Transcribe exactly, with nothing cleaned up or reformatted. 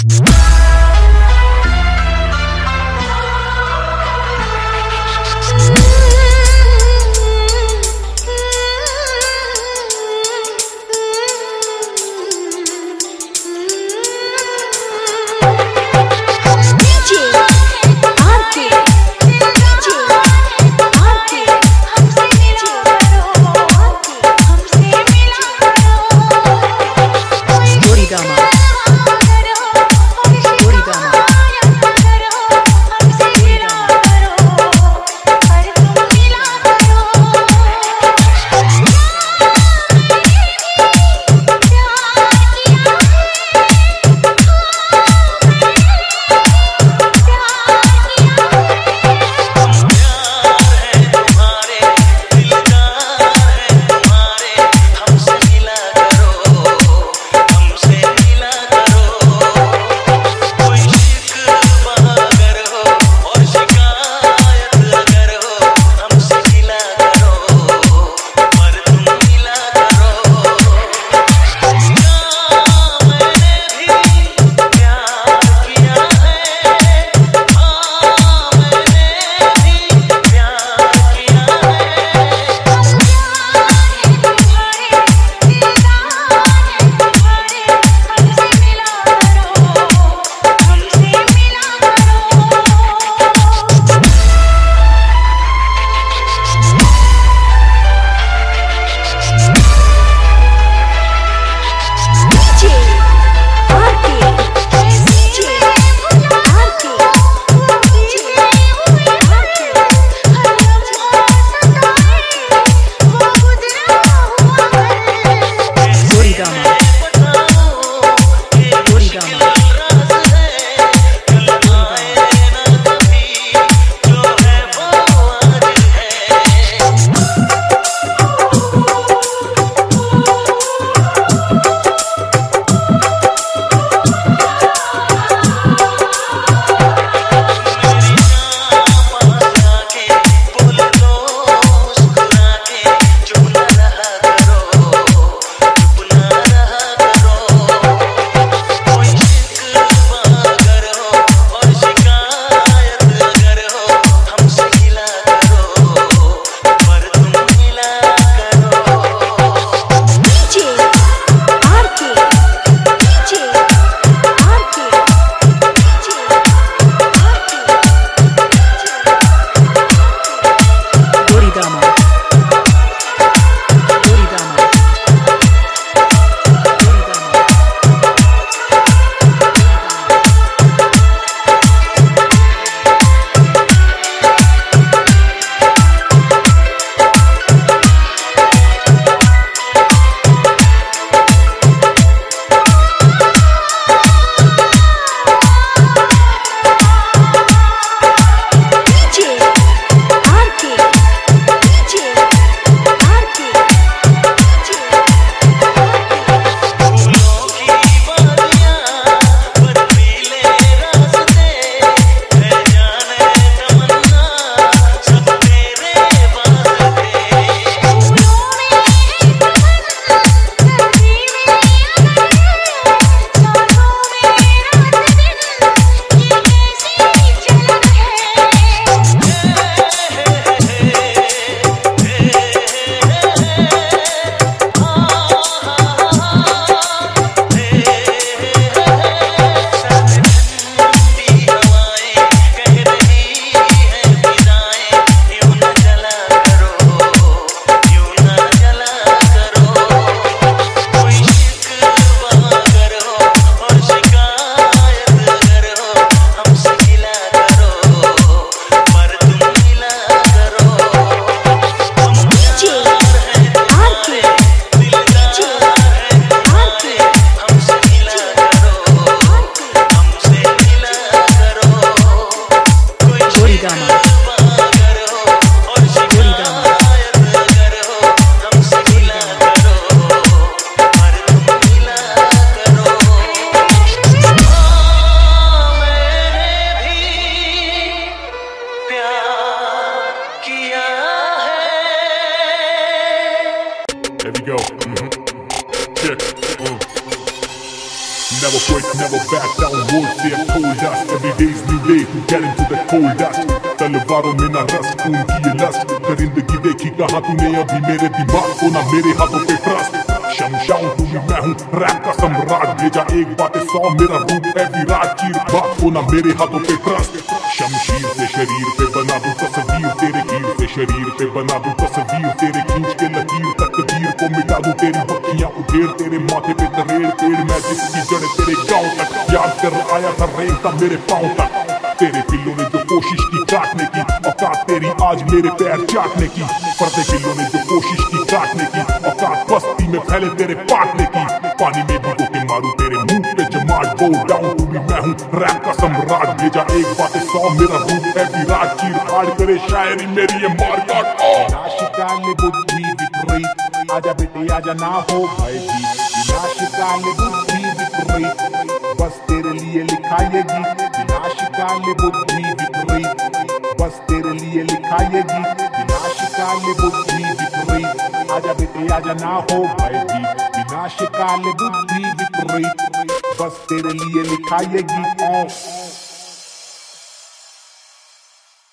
Gama Never quit, never back down, words they have told us. Every day's new day to get into the cold dust. तलवारों में ना रस, खून की ये लस्ट, दरिंदगी देखी कहाँ तूने अभी मेरे दिमाग को, ना मेरे हाथों पे ट्रस्ट। शमशान तू भी मैं हूँ, रैप का सम्राट, भेजा एक बातें सौ, मेरा रूप है विराट, चीर बात को ना मेरे हाथों पे ट्रस्ट। शमशीर से शरीर पे बना दूं तस्वीर, तेरे कीर से शरीर पे बना दूं तस्वीर, तेरे खींच के लकीर तकदीर को मिटा दूं, तेरी बत्तियां उधेड़, तेरे माथे पे तरेड़ पेड़, मैं जिसकी जड़ तेरे गांव तक, याद कर आया था रेंगता मेरे पांव तक। तेरे पिल्लों ने जो कोशिश की काटने की, औकात तेरी आज मेरे पैर चाटने की। पर्दे पिल्लों ने जो कोशिश की काटने की, औकात बस्ती में फैले तेरे पाटने की। पानी में भिगो के मारूं तेरे मुंह पे जमाट, गो डाउन तू भी मैं हूँ, रैप का सम्राट, भेजा एक बातें सौ, मेरा रूप है विराट, चीर फाड़ करे शायरी मेरी ये मार काट। विनाशकाले बुद्धि विपरीत, आजा बेटे आजा ना हो भयभीत। विनाशकाले बुद्धि विपरीत, बस तेरे लिए लिखा ये गीत। विनाशकाले बुद्धि विपरीत, बस तेरे लिए लिखा ये गीत। विनाशकाले बुद्धि विपरीत, आजा बेटे आजा ना हो भयभीत। विनाशकाले बुद्धि विपरीत, बस तेरे लिए लिखा ये गीत।